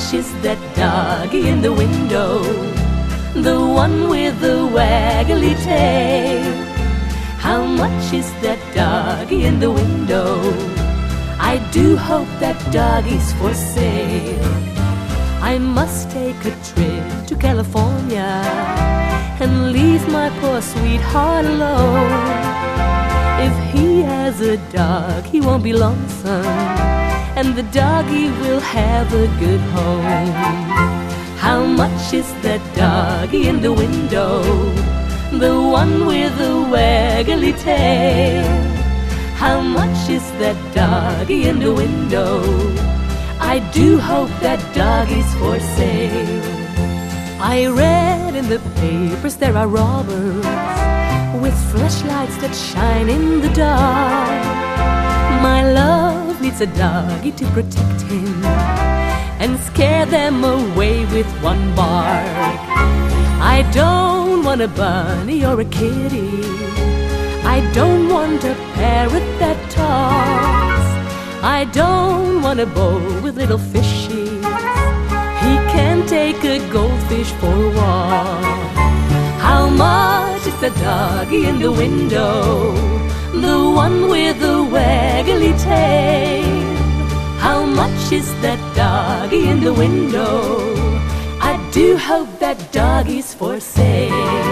much is that doggy in the window? The one with the waggly tail. How much is that doggy in the window? I do hope that doggy's for sale. I must take a trip to California and leave my poor sweetheart alone. If he has a dog, he won't be lonesome, and the doggy will have a good home. How much is that doggy in the window? The one with the waggly tail. How much is that doggy in the window? I do hope that doggy's for sale. I read in the papers there are robbers with flashlights that shine in the dark. My love needs a doggy to protect him and scare them away with one bark. I don't want a bunny or a kitty. I don't want a parrot that talks. I don't want a bowl with little fishies. He can take a goldfish for a walk. How much is the doggy in the window? The one with the waggly tail. How much is that doggy in the window? I do hope that doggy's for sale.